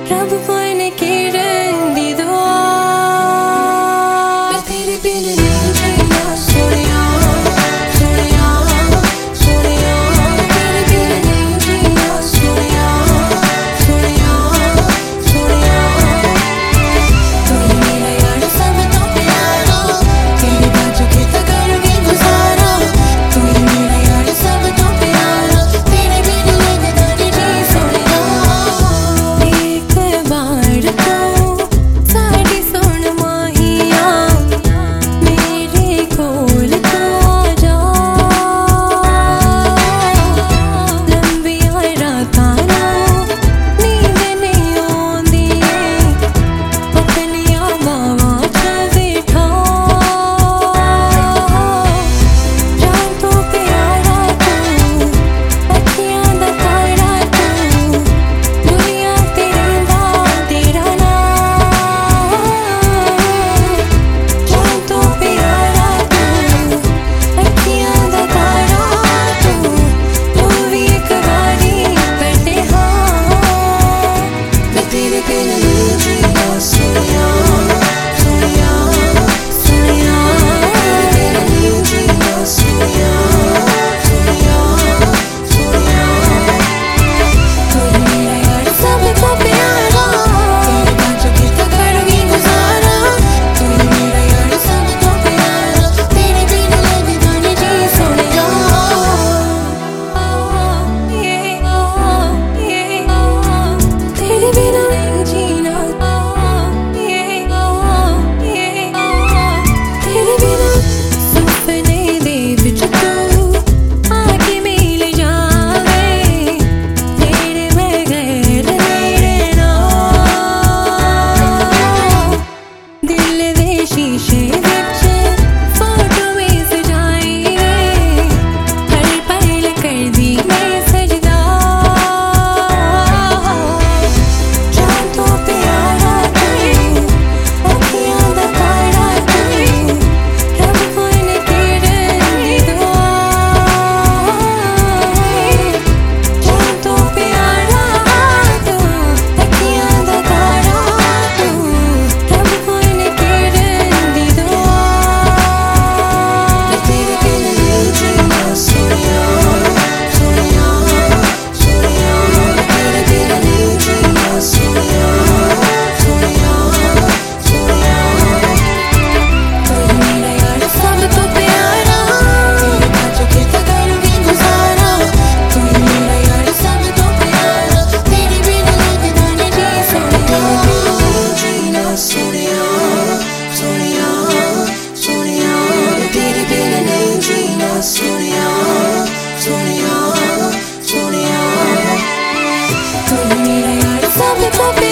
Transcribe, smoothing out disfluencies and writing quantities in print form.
रब बन के रंदी दुआ मैं तेरे बिन नहीं जीना सोनिया सोनिया सोनिया तेरे बिन नहीं जीना सोनिया सोनिया सोनिया तू ही मेरा यार सब तो प्यारा तेरे बाजू के तो करूँगी गुजारा तू ही मेरा यार सब तो प्यारा तेरे बिन लगता नहीं जी सोनिया एक बार तो साड़ी सुन माहिया मेरे कोल तो आ जा लंबियां रातां नींद नहीं आउंदी अपनियां बावां च बैठा रातों प्यारा तू अखियां दा तारा तू दुनिया तेरे दा तेरा नाम रातों प्यारा तू अखियां दा तारा तू तू भी एक बारी करते हाँ मैं तेरे बिन नहीं जीना सोनिया सोनिया सोनिया तेरे बिन नहीं जीना सोनिया सोनिया सोनिया तू ही मेरा यार सब तो प्यारा तेरे बाजू के तो करूँगी गुजारा तू ही मेरा यार सब तो प्यारा तेरे बिन लगता नहीं जी सोनिया तेरे बिना नहीं जीना तेरे बिना सपने दे विच तू आके मिल जावे तेरे बगैर मेरे ना दिल दे शीशे विच फोटो में सजाई वे हर पल कर दी मैं सजदा रातों प्यारा तू अखियां दा तारा तू रब बन के रंदी दुआ रातों प्यारा तू अखियां दा तारा तू रब बन के रंदी दुआ मैं तेरे बिन नहीं जीना सोनिया सोनिया सोनिया तेरे बिन नहीं जीना सोनिया सोनिया सोनिया तू ही मेरा यार सब तो प्यारा तेरे बाजू के तो करूँगी गुजारा तू ही मेरा यार सब तो प्यारा तेरे बिन लगता नहीं जी सोनिया जीना सोनिया सोनिया सोनिया तेरे बिन नहीं जीना सोनिया सोनिया सोनिया तू ही मेरा यार सब तो प्यारा